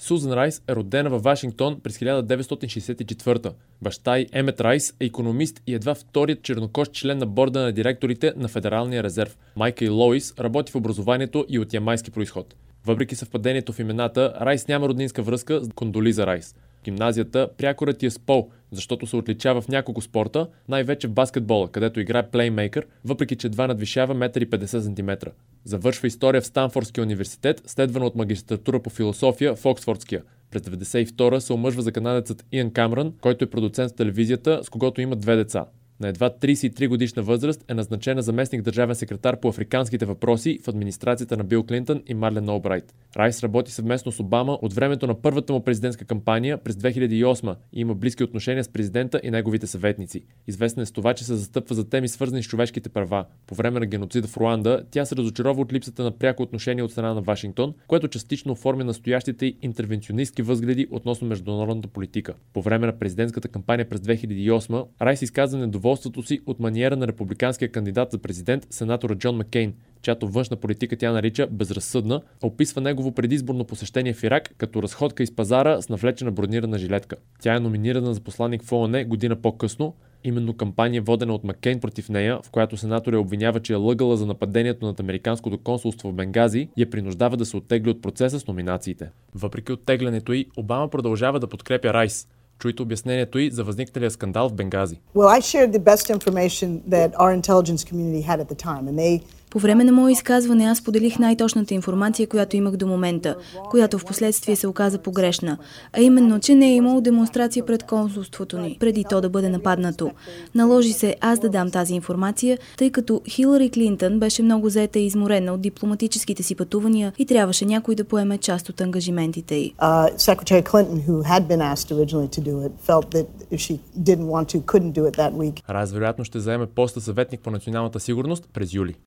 Сузан Райс е родена във Вашингтон през 1964. Баща й Емет Райс е икономист и едва вторият чернокож член на борда на директорите на Федералния резерв. Майка й Лоис работи в образованието и от ямайски произход. Въпреки съвпадението в имената, Райс няма роднинска връзка с Кондолиза Райс. В гимназията прякорът е с Пол, защото се отличава в няколко спорта, най-вече в баскетбола, където играе плеймейкър, въпреки че едва надвишава 1,50 м. Завършва история в Станфордския университет, следвана от магистратура по философия в Оксфордския. През 1992 се омъжва за канадецът Иан Камерън, който е продуцент в телевизията, с когото има 2 деца. На едва 33 годишна възраст е назначена заместник държавен секретар по африканските въпроси в администрацията на Бил Клинтън и Марлен Олбрайт. Райс работи съвместно с Обама от времето на първата му президентска кампания през 2008 и има близки отношения с президента и неговите съветници. Известна е с това, че се застъпва за теми, свързани с човешките права. По време на геноцида в Руанда тя се разочарова от липсата на пряко отношение от страна на Вашингтон, което частично оформя настоящите й интервенционистки възгледи относно международната политика. По време на президентската кампания през 2008 Райс изказа недоволството си от маниера на републиканския кандидат за президент, сенатора Джон Маккейн, чиято външна политика тя нарича безразсъдна, описва негово предизборно посещение в Ирак като разходка из пазара с навлечена бронирана жилетка. Тя е номинирана за посланик в ООН година по-късно, именно кампания водена от Маккейн против нея, в която сенатор обвинява, че е лъгала за нападението над американското консулство в Бенгази, я принуждава да се оттегли от процеса с номинациите. Въпреки оттеглянето й, Обама продължава да подкрепя Райс. Чуйте обяснението й за възникналия скандал в Бенгази. По време на мое изказване аз поделих най-точната информация, която имах до момента, която в последствие се оказа погрешна, а именно, че не е имало демонстрация пред консулството ни, преди то да бъде нападнато. Наложи се аз да дам тази информация, тъй като Хилари Клинтън беше много заета и изморена от дипломатическите си пътувания и трябваше някой да поеме част от ангажиментите й. Райс вероятно ще заеме поста съветник по националната сигурност през юли.